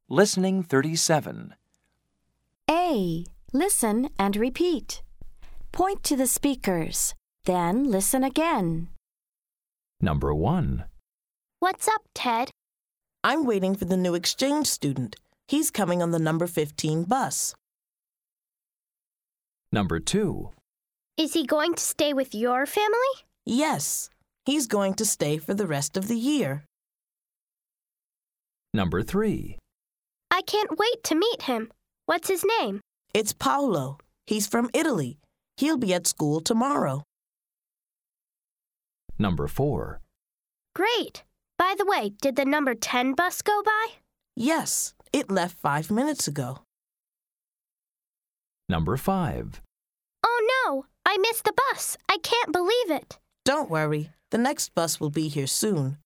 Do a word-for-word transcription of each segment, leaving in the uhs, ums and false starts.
Listening thirty-seven. A. Listen and repeat. Point to the speakers. Then listen again. Number one. What's up, Ted? I'm waiting for the new exchange student. He's coming on the number fifteen bus. Number two. Is he going to stay with your family? Yes, he's going to stay for the rest of the year. Number three. I can't wait to meet him. What's his name? It's Paolo. He's from Italy. He'll be at school tomorrow. Number four. Great. By the way, did the number ten bus go by? Yes, it left five minutes ago. Number five. Oh no, I missed the bus. I can't believe it. Don't worry, the next bus will be here soon.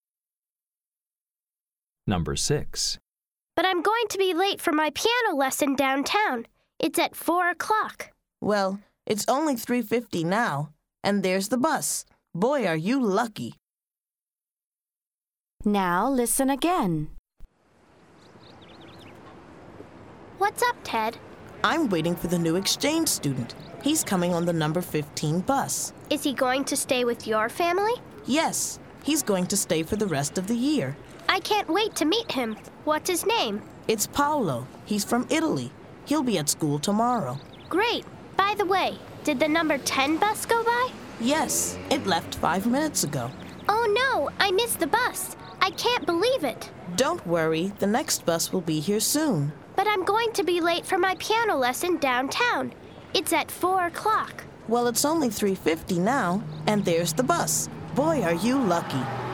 Number six. But I'm going to be late for my piano lesson downtown. It's at four o'clock. Well, it's only three fifty now, and there's the bus. Boy, are you lucky. Now listen again. What's up, Ted? I'm waiting for the new exchange student. He's coming on the number fifteen bus. Is he going to stay with your family? Yes, he's going to stay for the rest of the year. I can't wait to meet him. What's his name? It's Paolo. He's from Italy. He'll be at school tomorrow. Great. By the way, did the number ten bus go by? Yes, it left five minutes ago. Oh no, I missed the bus. I can't believe it. Don't worry, the next bus will be here soon. But I'm going to be late for my piano lesson downtown. It's at four o'clock. Well, it's only three fifty now, and there's the bus. Boy, are you lucky.